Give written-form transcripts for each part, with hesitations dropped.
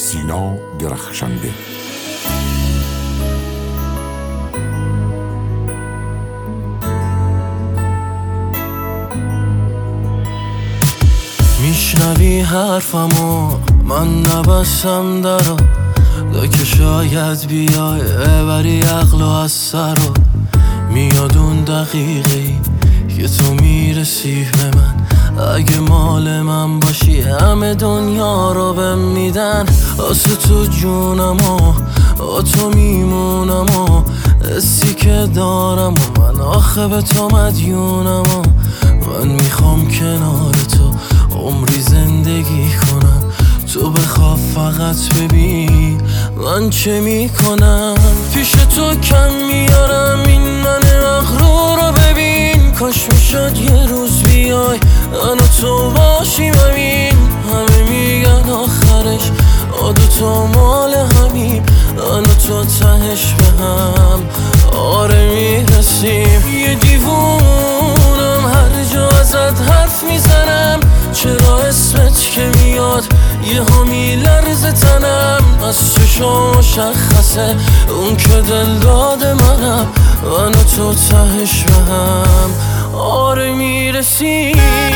سینا درخشنده. میشنوی حرفمو من نبستم درو که شاید بیای ببری عقل و از سرو. میاد اون دقیقی که تو میرسی به من، اگه مال من باشی همه دنیا رو بهم میدن. واسه تو جونم و تو میمونم و حسی که دارم و من آخه به تو مدیونم و من میخوام کنار تو عمری زندگی کنم. تو بخواه فقط ببین من چه میکنم. پیش تو کم میارم این من مغرور رو ببین. کاش میشد یه روز بیای من و تو باشیم همین. همه میگن آخرش دوتا مال همیم، من و تو تهش به هم آره میرسیم. یه دیوونم هر جا ازت حرف میزنم، چرا اسمت که میاد یه ها میلرزه تنم. از چشم مشخصه اون که دل داده منم، من و تو تهش به هم آره میرسیم.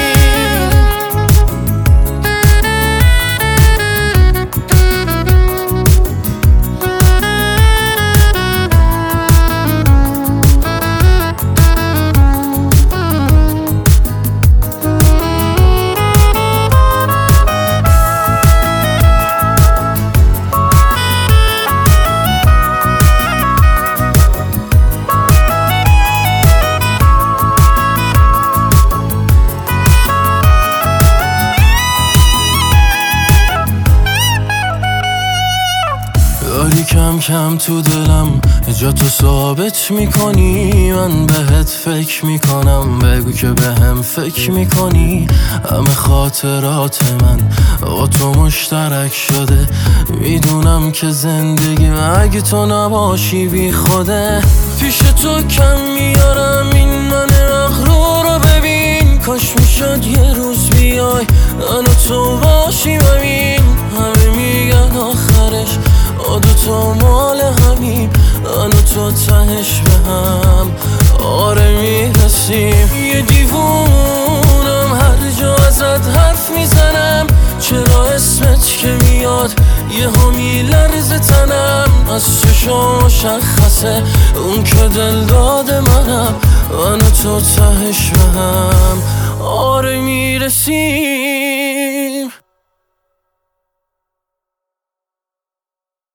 داری کم کم تو دلم جا تو ثابت میکنی، من بهت فکر میکنم بگو که بهم فکر میکنی. همه خاطرات من با تو مشترک شده، میدونم که زندگی اگه تو نباشی بی خوده. پیش تو کم میارم این من مغرور رو ببین. کاش میشد یه روز بیای من و تو باشیم همین. همه میگن آخرش دوتا مال همیم، من و تو تهش به هم آره میرسیم. یه دیوونم هر جا ازت حرف میزنم، چرا اسمت که میاد یه ها میلرزه تنم. از چشم مشخصه اون که دل داده منم، من و تو تهش به هم آره میرسیم.